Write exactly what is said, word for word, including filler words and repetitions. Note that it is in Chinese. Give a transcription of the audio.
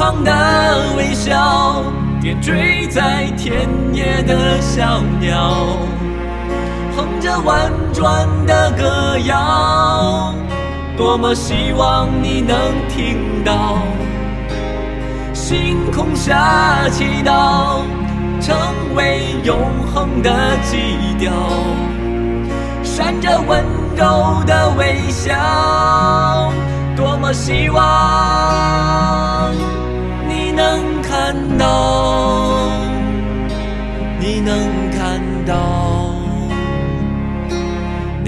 旁的微笑，点缀在田野的小鸟，哼着婉转的歌谣，多么希望你能听到。星空下祈祷，成为永恒的基调，闪着温柔的微笑，多么希望